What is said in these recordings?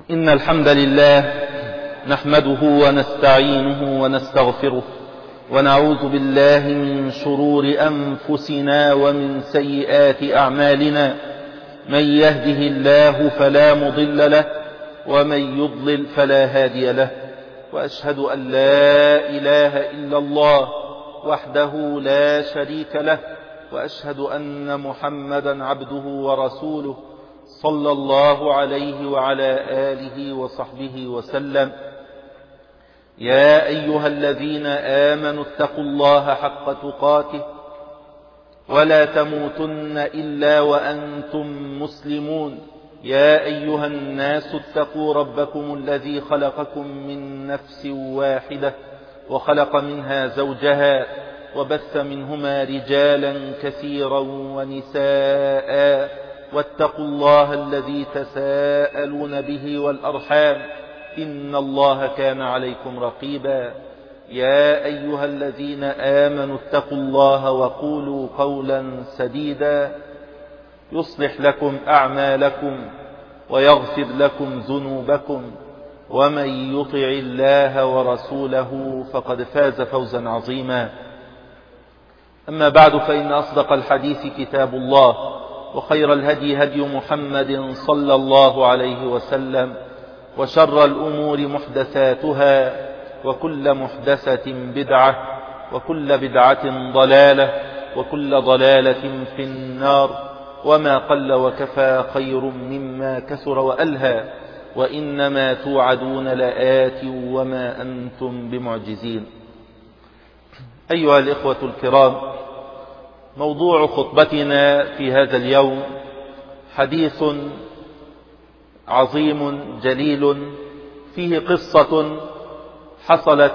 إن الحمد لله نحمده ونستعينه ونستغفره ونعوذ بالله من شرور أنفسنا ومن سيئات أعمالنا. من يهده الله فلا مضل له ومن يضلل فلا هادي له، وأشهد أن لا إله إلا الله وحده لا شريك له، وأشهد أن محمدا عبده ورسوله صلى الله عليه وعلى آله وصحبه وسلم. يا أيها الذين آمنوا اتقوا الله حق تقاته ولا تموتن إلا وأنتم مسلمون. يا أيها الناس اتقوا ربكم الذي خلقكم من نفس واحدة وخلق منها زوجها وبث منهما رجالا كثيرا ونساء، واتقوا الله الذي تساءلون به والأرحام إن الله كان عليكم رقيبا. يا أيها الذين آمنوا اتقوا الله وقولوا قولا سديدا يصلح لكم أعمالكم ويغفر لكم ذنوبكم، ومن يطع الله ورسوله فقد فاز فوزا عظيما. أما بعد، فإن أصدق الحديث كتاب الله، وخير الهدي هدي محمد صلى الله عليه وسلم، وشر الأمور محدثاتها، وكل محدثة بدعة، وكل بدعة ضلالة، وكل ضلالة في النار. وما قل وكفى خير مما كثر وألهى، وإنما توعدون لآت وما أنتم بمعجزين. أيها الإخوة الكرام، موضوع خطبتنا في هذا اليوم حديث عظيم جليل فيه قصة حصلت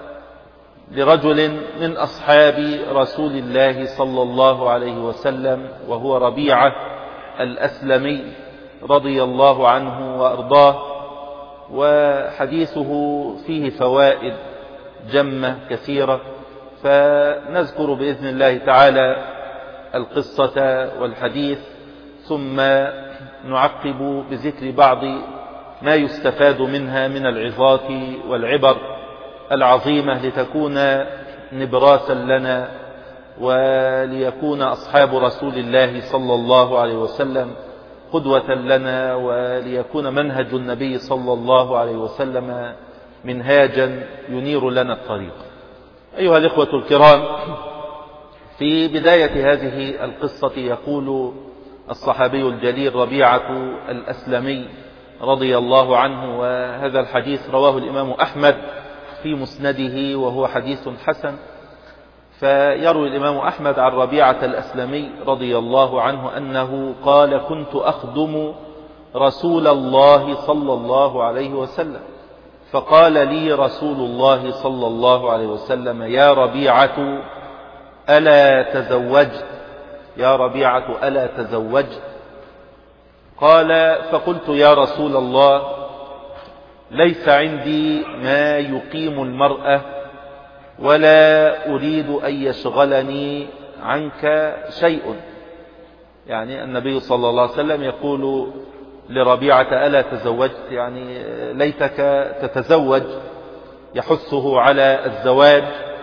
لرجل من أصحاب رسول الله صلى الله عليه وسلم، وهو ربيعة الأسلمي رضي الله عنه وأرضاه. وحديثه فيه فوائد جمة كثيرة، فنذكر بإذن الله تعالى القصة والحديث، ثم نعقب بذكر بعض ما يستفاد منها من العظات والعبر العظيمة، لتكون نبراسا لنا، وليكون أصحاب رسول الله صلى الله عليه وسلم قدوة لنا، وليكون منهج النبي صلى الله عليه وسلم منهاجا ينير لنا الطريق. أيها الإخوة الكرام، في بداية هذه القصة يقول الصحابي الجليل ربيعة الأسلمي رضي الله عنه، وهذا الحديث رواه الإمام أحمد في مسنده وهو حديث حسن. فيروي الإمام أحمد عن ربيعة الأسلمي رضي الله عنه أنه قال: كنت أخدم رسول الله صلى الله عليه وسلم، فقال لي رسول الله صلى الله عليه وسلم: يا ربيعة ألا تزوجت؟ يا ربيعة ألا تزوجت؟ قال: فقلت: يا رسول الله، ليس عندي ما يقيم المرأة، ولا أريد أن يشغلني عنك شيء. يعني النبي صلى الله عليه وسلم يقول لربيعة: ألا تزوجت؟ يعني ليتك تتزوج، يحثه على الزواج.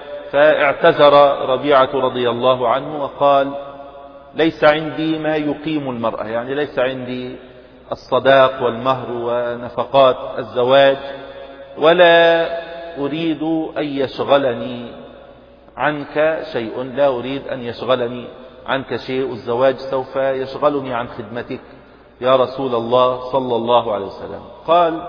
فاعتذر ربيعة رضي الله عنه وقال: ليس عندي ما يقيم المرأة، يعني ليس عندي الصداق والمهر ونفقات الزواج، ولا أريد أن يشغلني عنك شيء، لا أريد أن يشغلني عنك شيء، الزواج سوف يشغلني عن خدمتك يا رسول الله صلى الله عليه وسلم. قال: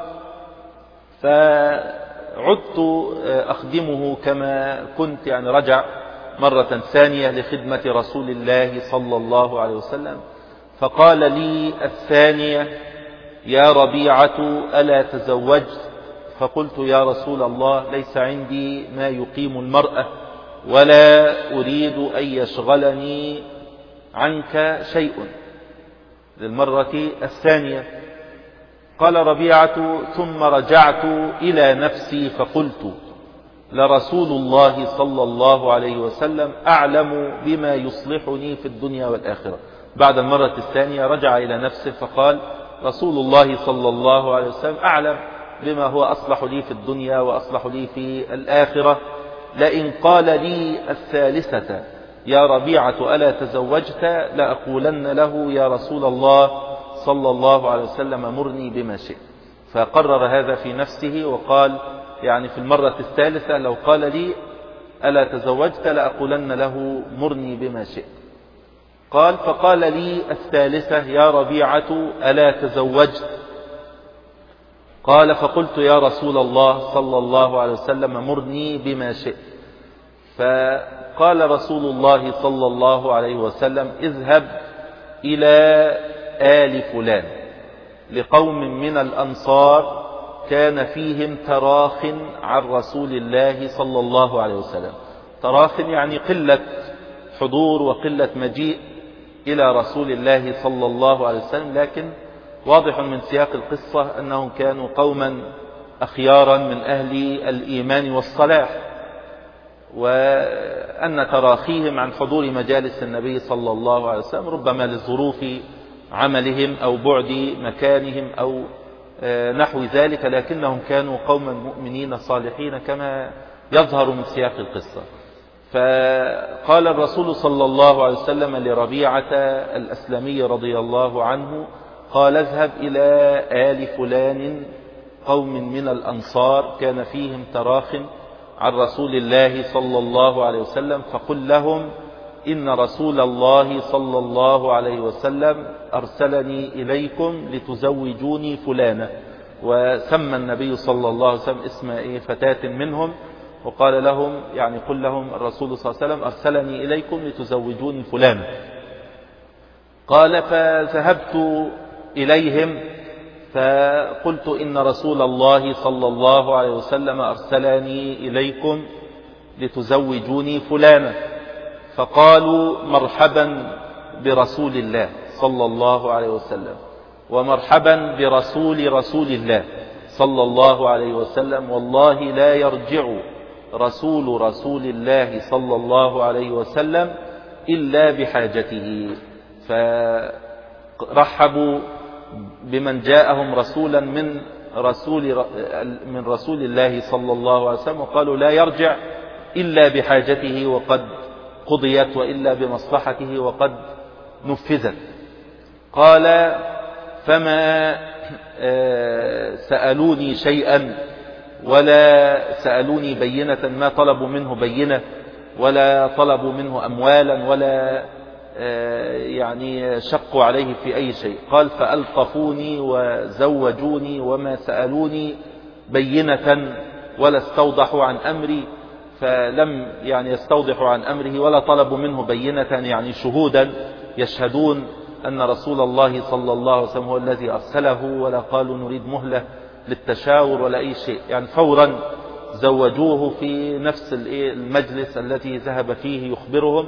فعدت أخدمه كما كنت، يعني رجع مرة ثانية لخدمة رسول الله صلى الله عليه وسلم. فقال لي الثانية: يا ربيعة ألا تزوجت؟ فقلت: يا رسول الله، ليس عندي ما يقيم المرأة، ولا أريد أن يشغلني عنك شيء، للمرة الثانية. قال ربيعة: ثم رجعت إلى نفسي فقلت: لرسول الله صلى الله عليه وسلم أعلم بما يصلحني في الدنيا والآخرة. بعد المرة الثانية رجع إلى نفسه فقال: رسول الله صلى الله عليه وسلم أعلم بما هو أصلح لي في الدنيا وأصلح لي في الآخرة. لئن قال لي الثالثة يا ربيعة ألا تزوجت لأقولن له يا رسول الله صلى الله عليه وسلم مرني بما شئت. فقرر هذا في نفسه وقال يعني في المرة الثالثة لو قال لي ألا تزوجت لأقولن له مرني بما شئت. قال فقال لي الثالثة يا ربيعة ألا تزوجت؟ قال فقلت يا رسول الله صلى الله عليه وسلم مرني بما شئت. فقال رسول الله صلى الله عليه وسلم اذهب إلى آل فلان لقوم من الأنصار كان فيهم تراخ عن رسول الله صلى الله عليه وسلم. تراخ يعني قلة حضور وقلة مجيء إلى رسول الله صلى الله عليه وسلم، لكن واضح من سياق القصة أنهم كانوا قوما أخيارا من أهل الإيمان والصلاح، وأن تراخيهم عن حضور مجالس النبي صلى الله عليه وسلم ربما لظروف عملهم أو بعد مكانهم أو نحو ذلك، لكنهم كانوا قوما مؤمنين صالحين كما يظهر من سياق القصة. فقال الرسول صلى الله عليه وسلم لربيعة الأسلمي رضي الله عنه قال اذهب إلى آل فلان قوم من الأنصار كان فيهم تراخ عن رسول الله صلى الله عليه وسلم فقل لهم إن رسول الله صلى الله عليه وسلم أرسلني إليكم لتزوجوني فلانة. وسمى النبي صلى الله عليه وسلم اسم فتاة منهم وقال لهم يعني قل لهم الرسول صلى الله عليه وسلم أرسلني إليكم لتزوجوني فلانة. قال فذهبت إليهم فقلت إن رسول الله صلى الله عليه وسلم أرسلني إليكم لتزوجوني فلانة. فقالوا مرحبا برسول الله صلى الله عليه وسلم ومرحبا برسول رسول الله صلى الله عليه وسلم، والله لا يرجع رسول الله صلى الله عليه وسلم إلا بحاجته. فرحبوا بمن جاءهم رسولا من رسول الله صلى الله عليه وسلم وقالوا لا يرجع إلا بحاجته وقد قضيت وإلا بمصلحته وقد نفذت. قال فما سألوني شيئا ولا سألوني بينة، ما طلبوا منه بينة ولا طلبوا منه أموالا ولا يعني شقوا عليه في أي شيء. قال فألطفوني وزوجوني وما سألوني بينة ولا استوضحوا عن أمري، فلم يعني يستوضحوا عن أمره ولا طلبوا منه بينة يعني شهودا يشهدون أن رسول الله صلى الله عليه وسلم هو الذي أرسله، ولا قالوا نريد مهلة للتشاور ولا أي شيء، يعني فورا زوجوه في نفس المجلس الذي ذهب فيه يخبرهم.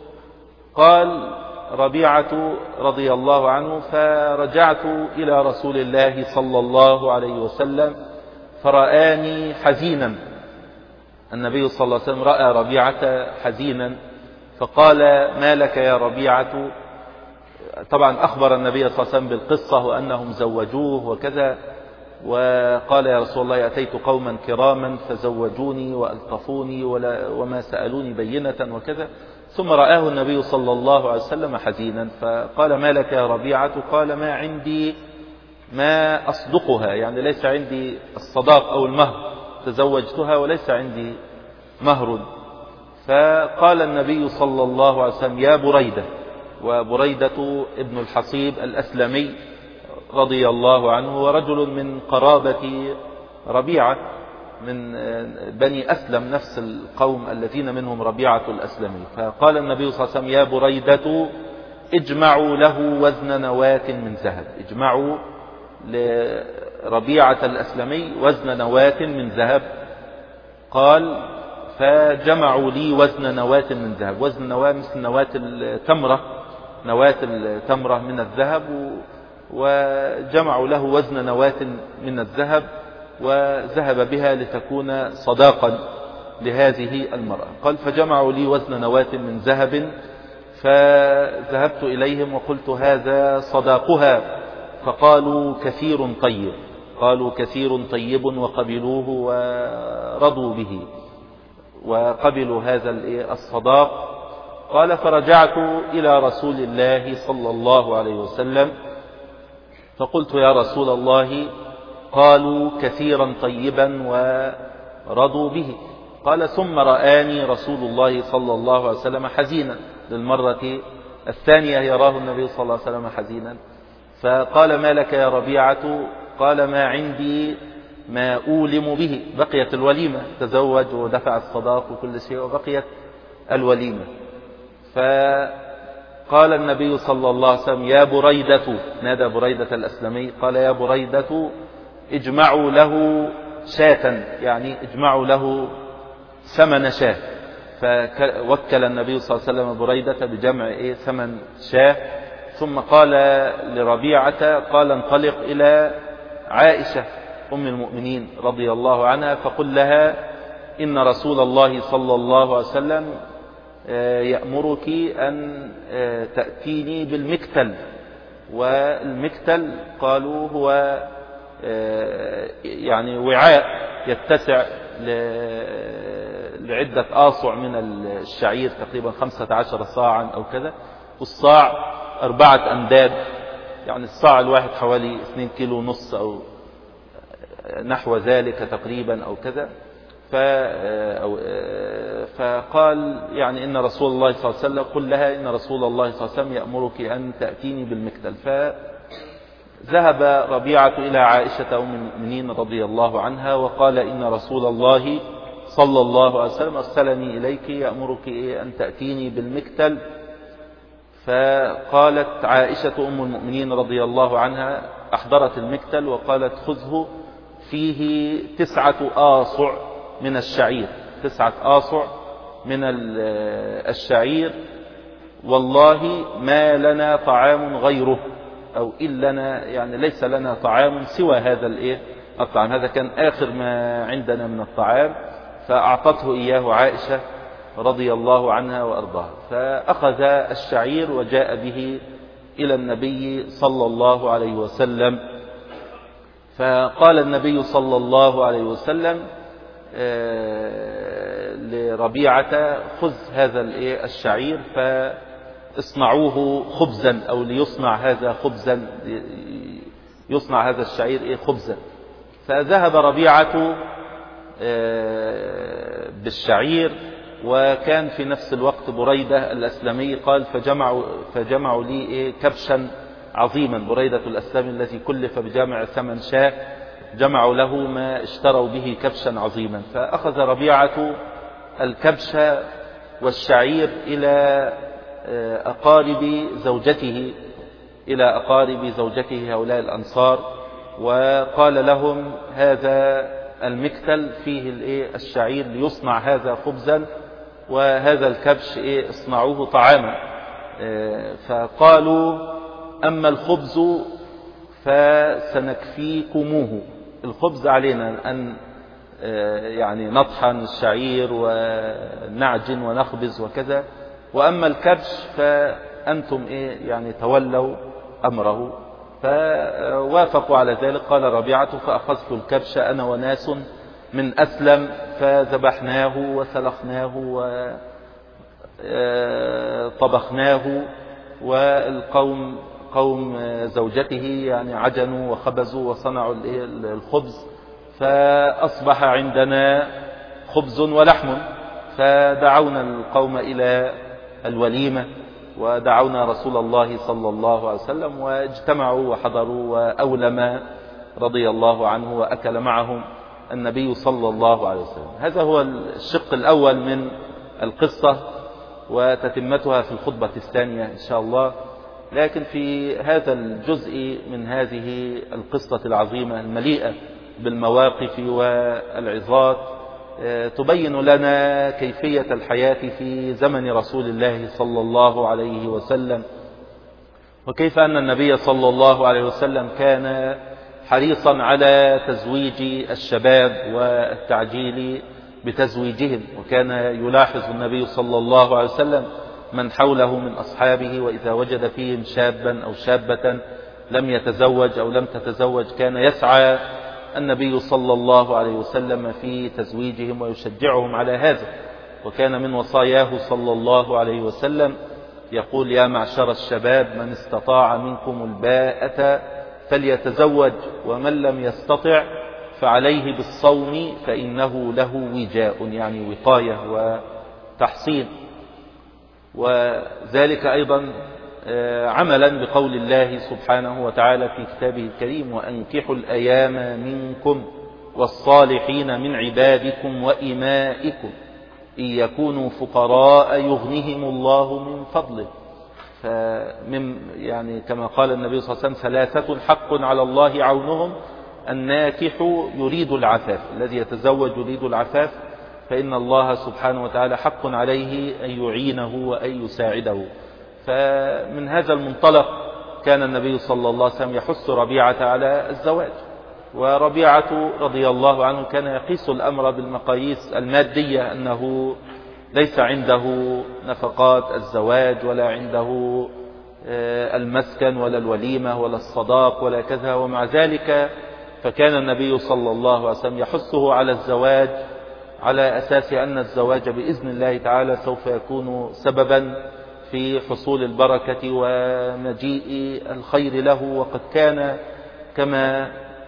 قال ربيعة رضي الله عنه فرجعت إلى رسول الله صلى الله عليه وسلم فرآني حزينا. النبي صلى الله عليه وسلم رأى ربيعة حزينا فقال ما لك يا ربيعة؟ طبعا أخبر النبي صلى الله عليه وسلم بالقصة وأنهم زوجوه وكذا، وقال يا رسول الله أتيت قوما كراما فزوجوني وألطفوني وما سألوني بينة وكذا. ثم رآه النبي صلى الله عليه وسلم حزينا فقال ما لك يا ربيعة؟ قال ما عندي ما أصدقها، يعني ليس عندي الصداق أو المهر، تزوجتها وليس عندي مهر. فقال النبي صلى الله عليه وسلم يا بريدة، وبريدة ابن الحصيب الأسلمي رضي الله عنه ورجل من قرابة ربيعة من بني أسلم نفس القوم الذين منهم ربيعة الأسلمي. فقال النبي صلى الله عليه وسلم يا بريدة اجمعوا له وزن نواة من ذهب، اجمعوا لربيعة الأسلمي وزن نواة من ذهب. قال فجمعوا لي وزن نواة من ذهب، وزن نواة مثل نواة التمرة، نواة التمرة من الذهب، وجمعوا له وزن نواة من الذهب وذهب بها لتكون صداقا لهذه المرأة. قال فجمعوا لي وزن نواة من ذهب فذهبت إليهم وقلت هذا صداقها، فقالوا كثير طيب، قالوا كثير طيب وقبلوه ورضوا به وقبلوا هذا الصداق. قال فرجعت إلى رسول الله صلى الله عليه وسلم فقلت يا رسول الله قالوا كثيرا طيبا ورضوا به. قال ثم رآني رسول الله صلى الله عليه وسلم حزينا، للمرة الثانية يراه النبي صلى الله عليه وسلم حزينا، فقال ما لك يا ربيعة؟ قال ما عندي ما أولم به، بقيت الوليمة، تزوج ودفع الصداق وكل شيء وبقيت الوليمة. فقال النبي صلى الله عليه وسلم يا بريدة، نادى بريدة الأسلمي، قال يا بريدة اجمعوا له شاة، يعني اجمعوا له ثمن شاة. فوكل النبي صلى الله عليه وسلم بريدة بجمع ثمن شاة. ثم قال لربيعة قال انطلق إلى عائشة أم المؤمنين رضي الله عنها فقل لها إن رسول الله صلى الله عليه وسلم يأمرك أن تأتيني بالمكتل. والمكتل قالوا هو يعني وعاء يتسع لعدة آصع من الشعير، تقريبا 15 صاعا أو كذا، والصاع 4 أمداد، يعني الصاع الواحد حوالي 2 كيلو ونص أو نحو ذلك تقريبا أو كذا. فقال يعني إن رسول الله صلى الله عليه وسلم قل لها إن رسول الله صلى الله عليه وسلم يأمرك أن تأتيني بالمكتل. فذهب ربيعة إلى عائشة أم المؤمنين رضي الله عنها وقال إن رسول الله صلى الله عليه وسلم أرسلني إليك يأمرك أن تأتيني بالمكتل. فقالت عائشة أم المؤمنين رضي الله عنها أحضرت المكتل وقالت خذه فيه 9 آصع من الشعير، 9 آصع من الشعير، والله ما لنا طعام غيره، أو إلنا يعني ليس لنا طعام سوى هذا الطعام، هذا كان آخر ما عندنا من الطعام. فأعطته إياه عائشة رضي الله عنها وأرضاها. فأخذ الشعير وجاء به إلى النبي صلى الله عليه وسلم. فقال النبي صلى الله عليه وسلم لربيعة خذ هذا الشعير فاصنعوه خبزا، أو ليصنع هذا خبزا، يصنع هذا الشعير خبزا. فذهب ربيعة بالشعير، وكان في نفس الوقت بريدة الأسلمي قال فجمعوا لي كبشا عظيما. بريدة الأسلمي الذي كلف بجمع 8 شاة جمعوا له ما اشتروا به كبشا عظيما. فأخذ ربيعة الكبش والشعير إلى أقارب زوجته، هؤلاء الأنصار، وقال لهم هذا المكتل فيه الشعير ليصنع هذا خبزا، وهذا الكبش اصنعوه طعاما. فقالوا أما الخبز فسنكفيكموه، الخبز علينا أن يعني نطحن الشعير ونعجن ونخبز وكذا، وأما الكبش فأنتم يعني تولوا أمره. فوافقوا على ذلك. قال ربيعة فأخذت الكبش أنا وناس من أسلم فذبحناه وسلخناه وطبخناه، والقوم قوم زوجته يعني عجنوا وخبزوا وصنعوا الخبز، فأصبح عندنا خبز ولحم. فدعونا القوم إلى الوليمة ودعونا رسول الله صلى الله عليه وسلم، واجتمعوا وحضروا، وأولم رضي الله عنه وأكل معهم النبي صلى الله عليه وسلم. هذا هو الشق الأول من القصة، وتتمتها في الخطبة الثانية إن شاء الله. لكن في هذا الجزء من هذه القصة العظيمة المليئة بالمواقف والعظات تبين لنا كيفية الحياة في زمن رسول الله صلى الله عليه وسلم، وكيف أن النبي صلى الله عليه وسلم كان حريصا على تزويج الشباب والتعجيل بتزويجهم. وكان يلاحظ النبي صلى الله عليه وسلم من حوله من أصحابه، وإذا وجد فيهم شابا أو شابة لم يتزوج أو لم تتزوج كان يسعى النبي صلى الله عليه وسلم في تزويجهم ويشجعهم على هذا. وكان من وصاياه صلى الله عليه وسلم يقول: يا معشر الشباب من استطاع منكم الباءة فليتزوج، ومن لم يستطع فعليه بالصوم فإنه له وجاء، يعني وقاية وتحصين. وذلك أيضا عملا بقول الله سبحانه وتعالى في كتابه الكريم: وأنكحوا الأيام منكم والصالحين من عبادكم وإمائكم إن يكونوا فقراء يغنهم الله من فضله. يعني كما قال النبي صلى الله عليه وسلم: ثلاثة حق على الله عونهم: الناكح يريد العفاف، الذي يتزوج يريد العفاف، فإن الله سبحانه وتعالى حق عليه أن يعينه وأن يساعده. فمن هذا المنطلق كان النبي صلى الله عليه وسلم يحث ربيعة على الزواج. وربيعة رضي الله عنه كان يقيس الأمر بالمقاييس المادية، أنه ليس عنده نفقات الزواج ولا عنده المسكن ولا الوليمة ولا الصداق ولا كذا، ومع ذلك فكان النبي صلى الله عليه وسلم يحثه على الزواج على أساس أن الزواج بإذن الله تعالى سوف يكون سببا في حصول البركة ومجيء الخير له. وقد كان كما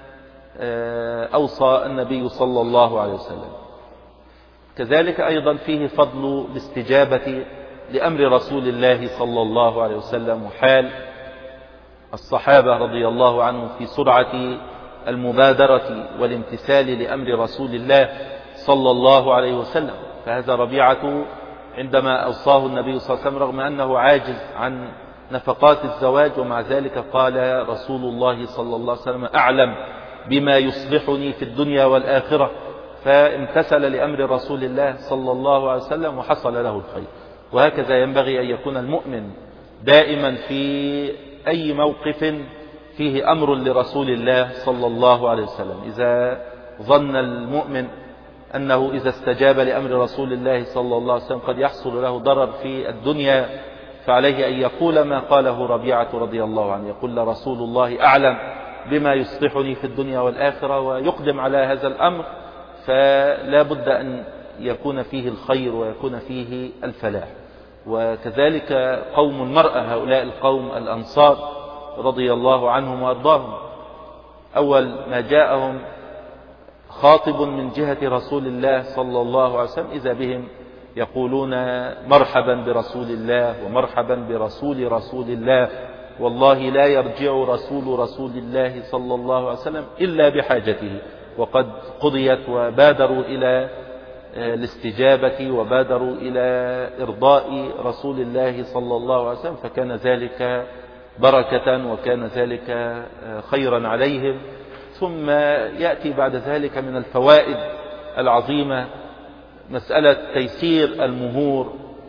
أوصى النبي صلى الله عليه وسلم. كذلك أيضا فيه فضل الاستجابة لأمر رسول الله صلى الله عليه وسلم، وحال الصحابة رضي الله عنهم في سرعة المبادرة والامتثال لأمر رسول الله صلى الله عليه وسلم. فهذا ربيعة عندما أوصاه النبي صلى الله عليه وسلم رغم أنه عاجز عن نفقات الزواج، ومع ذلك قال رسول الله صلى الله عليه وسلم: أعلم بما يصلحني في الدنيا والآخرة، فامتثل لأمر رسول الله صلى الله عليه وسلم وحصل له الخير. وهكذا ينبغي أن يكون المؤمن دائما في أي موقف فيه أمر لرسول الله صلى الله عليه وسلم. إذا ظن المؤمن أنه إذا استجاب لأمر رسول الله صلى الله عليه وسلم قد يحصل له ضرر في الدنيا، فعليه أن يقول ما قاله ربيعة رضي الله عنه، يقول: رسول الله أعلم بما يصلحني في الدنيا والآخرة، ويقدم على هذا الأمر، فلا بد أن يكون فيه الخير ويكون فيه الفلاح. وكذلك قوم المرأة، هؤلاء القوم الأنصار رضي الله عنهم وأرضاهم، أول ما جاءهم خاطب من جهة رسول الله صلى الله عليه وسلم إذا بهم يقولون: مرحبا برسول الله ومرحبا برسول رسول الله، والله لا يرجع رسول الله صلى الله عليه وسلم إلا بحاجته. وقد قضيت، وبادروا إلى الاستجابة وبادروا إلى إرضاء رسول الله صلى الله عليه وسلم، فكان ذلك بركة وكان ذلك خيرا عليهم. ثم يأتي بعد ذلك من الفوائد العظيمة مسألة تيسير المهور،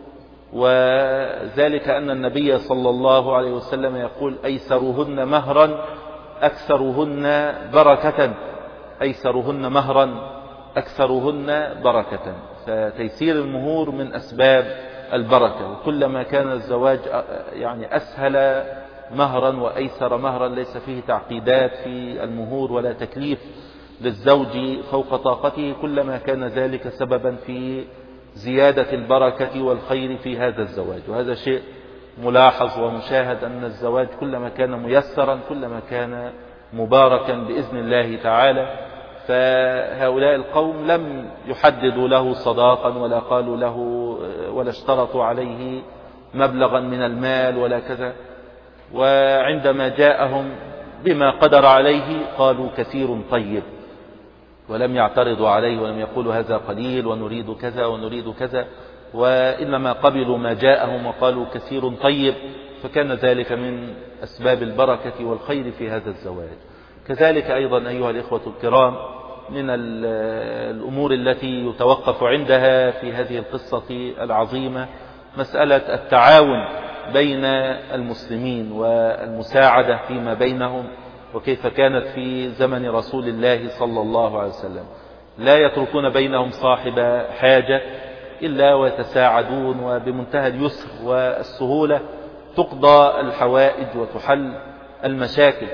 وذلك أن النبي صلى الله عليه وسلم يقول: أيسرهن مهرا أكثرهن بركة، أيسرهن مهرا أكثرهن بركة. فتيسير المهور من أسباب البركة، وكلما كان الزواج يعني أسهل مهرا وأيسر مهرا، ليس فيه تعقيدات في المهور ولا تكليف للزوج فوق طاقته، كلما كان ذلك سببا في زيادة البركة والخير في هذا الزواج. وهذا شيء ملاحظ ومشاهد، أن الزواج كلما كان ميسرا كلما كان مباركا بإذن الله تعالى. فهؤلاء القوم لم يحددوا له صداقا ولا قالوا له ولا اشترطوا عليه مبلغا من المال ولا كذا، وعندما جاءهم بما قدر عليه قالوا: كثير طيب، ولم يعترضوا عليه ولم يقولوا هذا قليل ونريد كذا ونريد كذا، وإنما قبلوا ما جاءهم وقالوا كثير طيب، فكان ذلك من أسباب البركة والخير في هذا الزواج. كذلك أيضا أيها الإخوة الكرام، من الأمور التي يتوقف عندها في هذه القصة العظيمة مسألة التعاون بين المسلمين والمساعدة فيما بينهم، وكيف كانت في زمن رسول الله صلى الله عليه وسلم. لا يتركون بينهم صاحب حاجة إلا ويتساعدون، وبمنتهى اليسر والسهولة تقضى الحوائج وتحل المشاكل.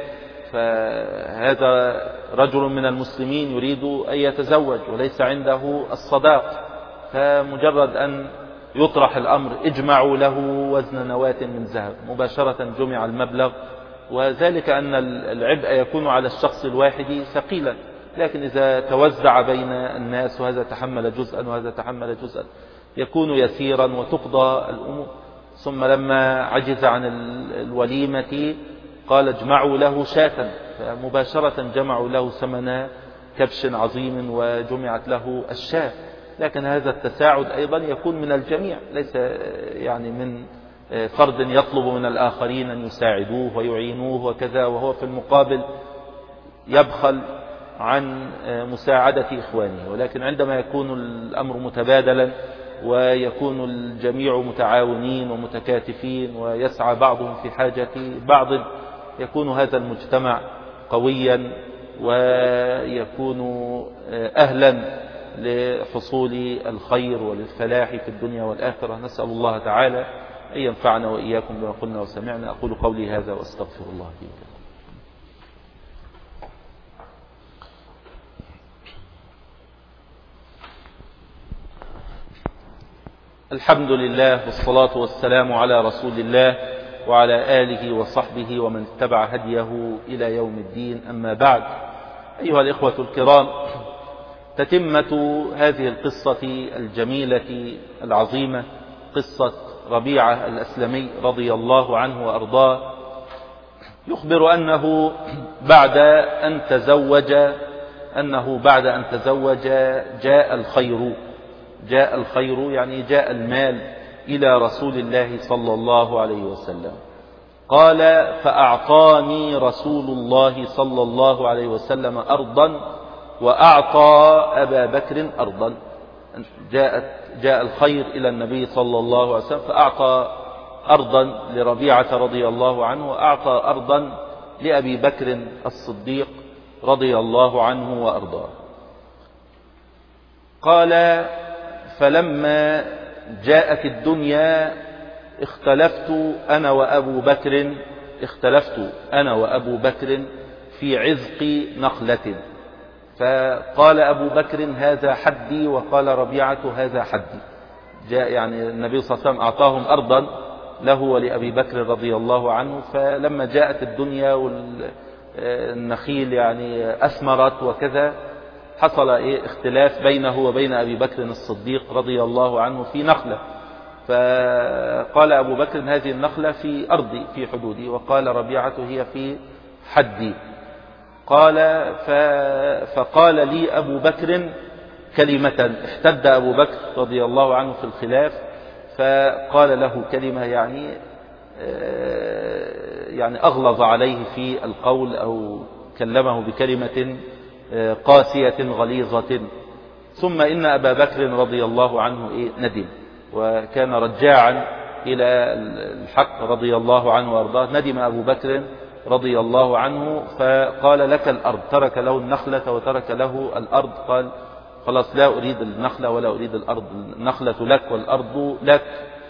فهذا رجل من المسلمين يريد أن يتزوج وليس عنده الصداق، فمجرد أن يطرح الأمر اجمعوا له وزن نواة من ذهب، مباشرة جمع المبلغ، وذلك أن العبء يكون على الشخص الواحد ثقيلا، لكن إذا توزع بين الناس وهذا تحمل جزءا وهذا تحمل جزءا يكون يسيرا وتقضى الأمور. ثم لما عجز عن الوليمة قال اجمعوا له شاة، فمباشرة جمعوا له ثمن كبش عظيم وجمعت له الشاة. لكن هذا التساعد أيضا يكون من الجميع، ليس يعني من فرد يطلب من الآخرين أن يساعدوه ويعينوه وكذا، وهو في المقابل يبخل عن مساعدة إخوانه. ولكن عندما يكون الأمر متبادلا ويكون الجميع متعاونين ومتكاتفين ويسعى بعضهم في حاجة بعض، يكون هذا المجتمع قويا ويكون أهلا لحصول الخير وللفلاح في الدنيا والآخرة. نسأل الله تعالى أن ينفعنا وإياكم بما قلنا وسمعنا. أقول قولي هذا وأستغفر الله لي. الحمد لله والصلاة والسلام على رسول الله وعلى آله وصحبه ومن اتبع هديه إلى يوم الدين. أما بعد، أيها الإخوة الكرام، تتمة هذه القصة الجميلة العظيمة، قصة ربيعة الأسلمي رضي الله عنه وأرضاه، يخبر أنه بعد أن تزوج جاء الخير يعني جاء المال إلى رسول الله صلى الله عليه وسلم. قال فأعطاني رسول الله صلى الله عليه وسلم أرضا وأعطى أبا بكر أرضا. جاء الخير إلى النبي صلى الله عليه وسلم فأعطى أرضا لربيعة رضي الله عنه وأعطى أرضا لأبي بكر الصديق رضي الله عنه وأرضاه. قال فلما جاءت الدنيا اختلفت أنا وأبو بكر في عزق نخلة، فقال أبو بكر هذا حدي وقال ربيعة هذا حدي. جاء يعني النبي صلى الله عليه وسلم أعطاهم أرضا له ولأبي بكر رضي الله عنه، فلما جاءت الدنيا والنخيل يعني أثمرت وكذا حصل اختلاف بينه وبين أبي بكر الصديق رضي الله عنه في نخلة، فقال أبو بكر هذه النخلة في أرضي في حدودي، وقال ربيعة هي في حدي. قال فقال لي أبو بكر كلمة، احتد أبو بكر رضي الله عنه في الخلاف، فقال له كلمة يعني أغلظ عليه في القول أو كلمه بكلمة قاسية غليظة. ثم إن أبا بكر رضي الله عنه ندم، وكان رجاعا إلى الحق رضي الله عنه وأرضاه. ندم أبو بكر رضي الله عنه فقال لك الأرض، ترك له النخلة وترك له الأرض. قال خلاص لا أريد النخلة ولا أريد الأرض، النخلة لك والأرض لك،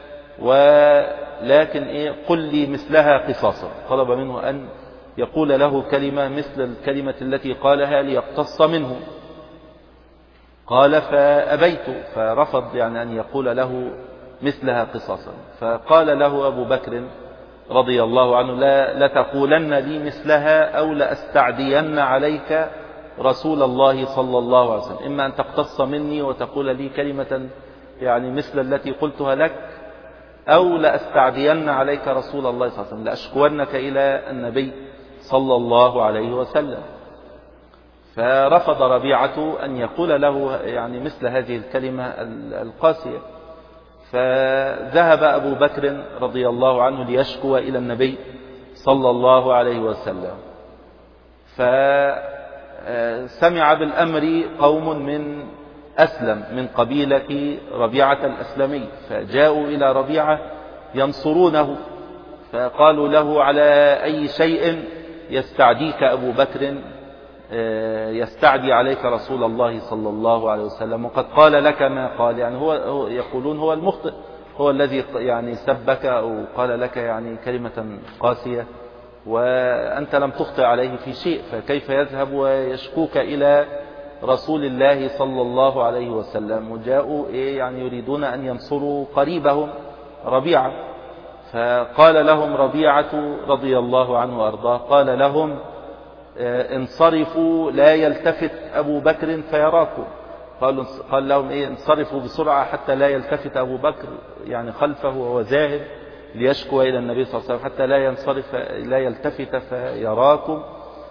ولكن قل لي مثلها قصاصا. طلب منه أن يقول له كلمة مثل الكلمة التي قالها ليقتص منه. قال فأبيت، فرفض يعني أن يقول له مثلها قصاصا. فقال له أبو بكر رضي الله عنه لا تقولن لي مثلها أو لأستعدين عليك رسول الله صلى الله عليه وسلم، إما أن تقتص مني وتقول لي كلمة يعني مثل التي قلتها لك، أو لأستعدين عليك رسول الله صلى الله عليه وسلم، لأشكونك إلى النبي صلى الله عليه وسلم. فرفض ربيعة أن يقول له يعني مثل هذه الكلمة القاسية. فذهب أبو بكر رضي الله عنه ليشكو إلى النبي صلى الله عليه وسلم، فسمع بالأمر قوم من أسلم من قبيلة ربيعة الأسلمي، فجاءوا إلى ربيعة ينصرونه، فقالوا له على أي شيء يستعديك أبو بكر، يستعدي عليك رسول الله صلى الله عليه وسلم، وقد قال لك ما قال. يعني هو يقولون هو المخطئ، هو الذي يعني سبك أو قال لك يعني كلمة قاسية. وأنت لم تخطئ عليه في شيء، فكيف يذهب ويشكوك إلى رسول الله صلى الله عليه وسلم؟ وجاءوا يعني يريدون أن ينصروا قريبهم ربيعة، فقال لهم ربيعة رضي الله عنه وأرضاه، قال لهم انصرفوا لا يلتفت أبو بكر فيراكم. قال لهم انصرفوا بسرعة حتى لا يلتفت أبو بكر يعني خلفه وهو ذاهب ليشكو إلى النبي صلى الله عليه وسلم، حتى لا ينصرف لا يلتفت فيراكم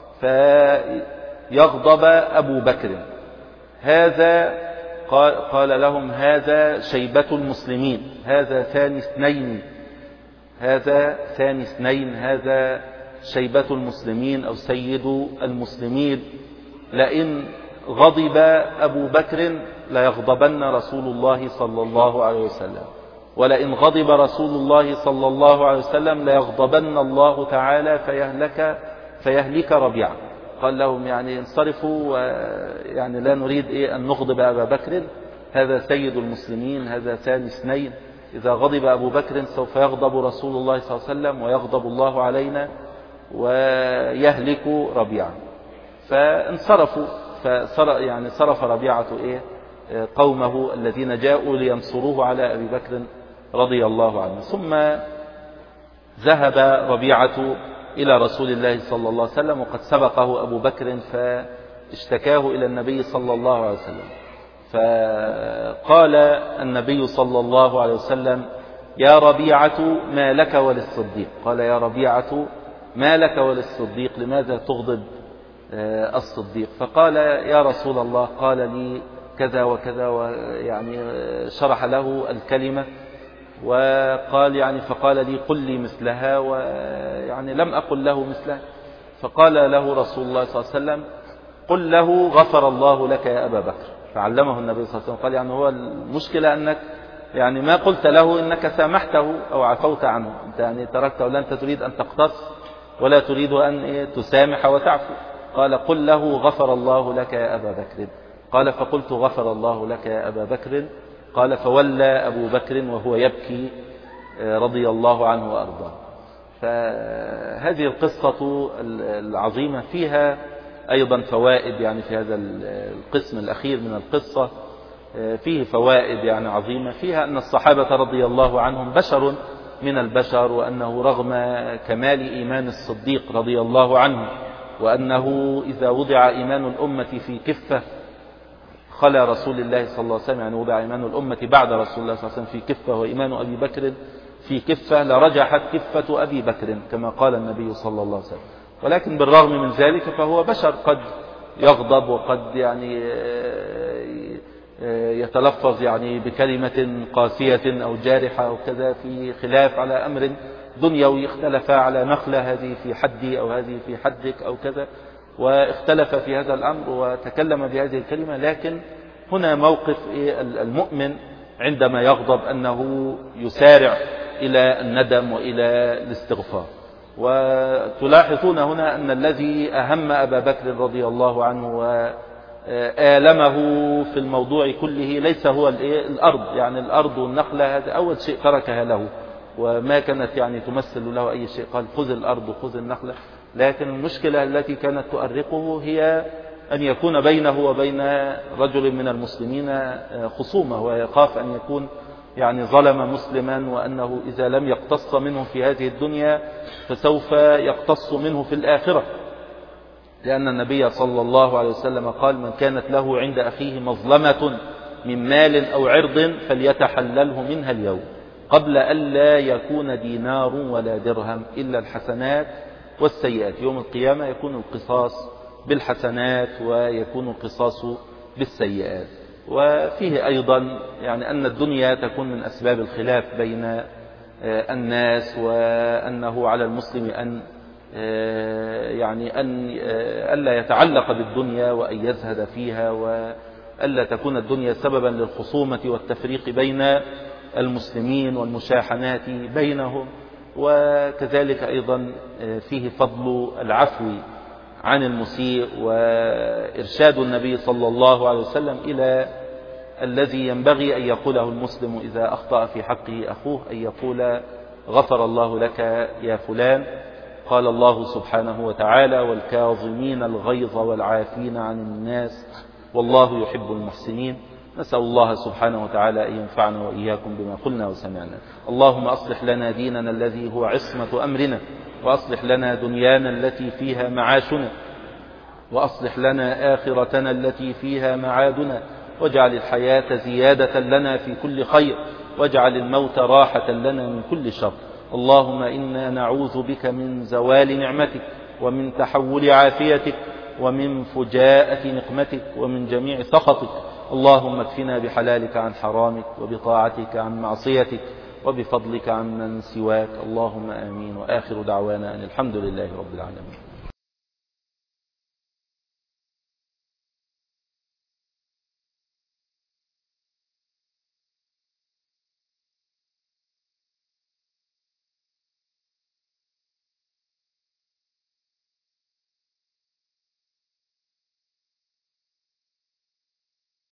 فيغضب أبو بكر. هذا قال لهم هذا شيبة المسلمين، هذا ثاني اثنين، هذا ثاني اثنين، هذا شيبة المسلمين أو سيد المسلمين. لئن غضب أبو بكر ليغضبن رسول الله صلى الله عليه وسلم، ولئن غضب رسول الله صلى الله عليه وسلم ليغضبن الله تعالى فيهلك ربيعة. قال لهم يعني انصرفوا، يعني لا نريد أن نغضب أبا بكر، هذا سيد المسلمين، هذا ثاني اثنين، إذا غضب أبو بكر سوف يغضب رسول الله صلى الله عليه وسلم ويغضب الله علينا ويهلك ربيعة. فانصرفوا، يعني صرف ربيعة قومه الذين جاءوا لينصروه على أبي بكر رضي الله عنه. ثم ذهب ربيعة إلى رسول الله صلى الله عليه وسلم وقد سبقه أبو بكر فاشتكاه إلى النبي صلى الله عليه وسلم، فقال النبي صلى الله عليه وسلم يا ربيعة ما لك وللصديق؟ قال يا ربيعة ما لك وللصديق؟ لماذا تغضب الصديق؟ فقال يا رسول الله قال لي كذا وكذا، ويعني شرح له الكلمة وقال يعني فقال لي قل لي مثلها، ويعني لم أقل له مثلها. فقال له رسول الله صلى الله عليه وسلم قل له غفر الله لك يا أبا بكر. فعلمه النبي صلى الله عليه وسلم، قال يعني هو المشكلة أنك يعني ما قلت له إنك سامحته أو عفوت عنه، أنت يعني تركته، ولا أنت تريد أن تقتص ولا تريد أن تسامح وتعفو. قال قل له غفر الله لك يا أبا بكر. قال فقلت غفر الله لك يا أبا بكر. قال فولى أبو بكر وهو يبكي رضي الله عنه وأرضاه. فهذه القصة العظيمة فيها أيضا فوائد، يعني في هذا القسم الأخير من القصة فيه فوائد يعني عظيمة، فيها أن الصحابة رضي الله عنهم بشر من البشر، وأنه رغم كمال إيمان الصديق رضي الله عنه، وأنه إذا وضع إيمان الأمة في كفة خلى رسول الله صلى الله عليه وسلم، يعني وضع إيمان الأمة بعد رسول الله صلى الله عليه وسلم في كفة وإيمان أبي بكر في كفة لرجحت كفة أبي بكر كما قال النبي صلى الله عليه وسلم. ولكن بالرغم من ذلك فهو بشر، قد يغضب وقد يعني يتلفظ يعني بكلمة قاسية أو جارحة أو كذا في خلاف على أمر دنيوي، اختلف على نخلة هذه في حدي أو هذه في حدك أو كذا، واختلف في هذا الأمر وتكلم بهذه الكلمة. لكن هنا موقف المؤمن عندما يغضب أنه يسارع إلى الندم وإلى الاستغفار. وتلاحظون هنا أن الذي أهم أبا بكر رضي الله عنه وآلمه في الموضوع كله ليس هو الأرض، يعني الأرض والنخلة هذا أول شيء تركها له، وما كانت يعني تمثل له أي شيء، قال خذ الأرض وخذ النخلة. لكن المشكلة التي كانت تؤرقه هي أن يكون بينه وبين رجل من المسلمين خصومة، ويخاف أن يكون يعني ظلم مسلما، وأنه إذا لم يقتص منه في هذه الدنيا فسوف يقتص منه في الآخرة، لأن النبي صلى الله عليه وسلم قال من كانت له عند أخيه مظلمة من مال أو عرض فليتحلله منها اليوم قبل أن لا يكون دينار ولا درهم إلا الحسنات والسيئات. يوم القيامة يكون القصاص بالحسنات ويكون القصاص بالسيئات. وفيه أيضا يعني أن الدنيا تكون من أسباب الخلاف بين الناس، وأنه على المسلم أن يعني ألا يتعلق بالدنيا وأن يزهد فيها، وألا تكون الدنيا سببا للخصومة والتفريق بين المسلمين والمشاحنات بينهم. وكذلك أيضا فيه فضل العفو عن المسيء، وإرشاد النبي صلى الله عليه وسلم إلى الذي ينبغي أن يقوله المسلم إذا أخطأ في حقه أخوه، أن يقول غفر الله لك يا فلان. قال الله سبحانه وتعالى: والكاظمين الغيظ والعافين عن الناس والله يحب المحسنين. نسأل الله سبحانه وتعالى أن ينفعنا وإياكم بما قلنا وسمعنا. اللهم أصلح لنا ديننا الذي هو عصمة أمرنا، وأصلح لنا دنيانا التي فيها معاشنا، وأصلح لنا آخرتنا التي فيها معادنا، واجعل الحياة زيادة لنا في كل خير، واجعل الموت راحة لنا من كل شر. اللهم إنا نعوذ بك من زوال نعمتك، ومن تحول عافيتك، ومن فجاءة نقمتك، ومن جميع سخطك. اللهم اكفنا بحلالك عن حرامك، وبطاعتك عن معصيتك، وبفضلك عن من سواك. اللهم آمين. وآخر دعوانا أن الحمد لله رب العالمين.